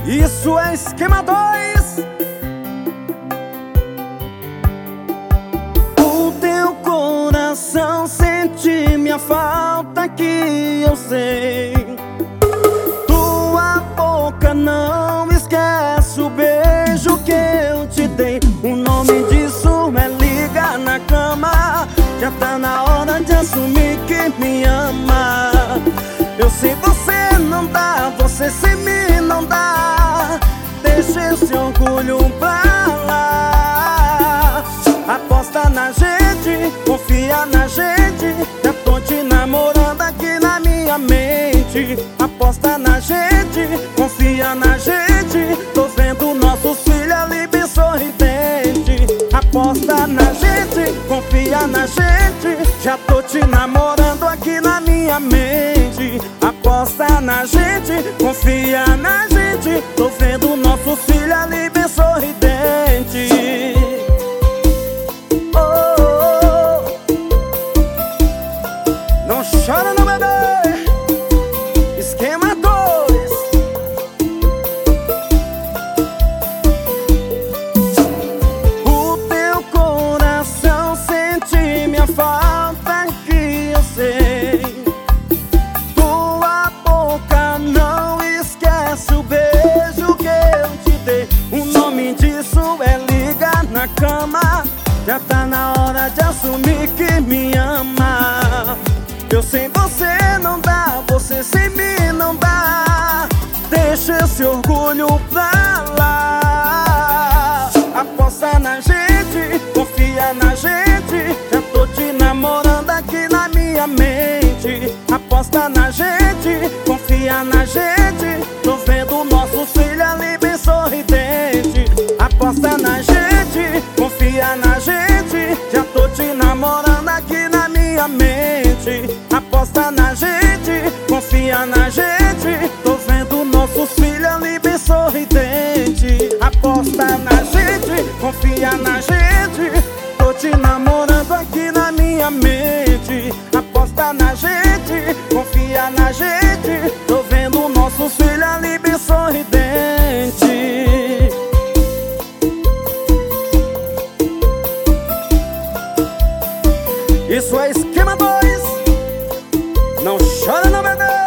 Isso é esquema 2. O teu coração sente minha falta, que eu sei. Tua boca não esquece o beijo que eu te dei. O nome disso é ligar na cama. Já tá na hora de assumir que me ama. Eu sei você não dá, você sem mim não dá. Deixa esse orgulho pra lá. Aposta na gente, confia na gente. Já tô te namorando aqui na minha mente. Aposta na gente, confia na gente. Tô vendo nossos filhos ali bem sorridente. Aposta na gente, confia na gente. Já tô te namorando aqui na minha mente. Aposta na gente, confia na gente. Tô vendo nossos filhos ali bem sorridente. Oh, oh, oh. Não chora não, bebê. Esquema 2. O teu coração sente minha falta, que eu sei. Tua boca não esquece o beijo que eu te dei. O nome disso é ligar na cama. Já tá na hora de assumir que me ama. Eu sem você não dá, você sem mim não dá. Deixa esse orgulho pra lá. Aposta na gente, confia na gente. Já tô te namorando aqui na minha mente. Aposta na gente, confia na gente. Tô vendo nossos filhos ali bem sorridente. Aposta na gente, confia na gente. Já tô te namorando aqui na minha mente. Aposta na gente, confia na gente. Tô vendo nossos filhos ali bem sorridente. Aposta na gente, confia na gente. Tô te namorando aqui na minha mente. Aposta na gente, confia na gente. Tô vendo nossos filhos ali bem sorridente. Isso é esquema 2. Não chora não, bebê.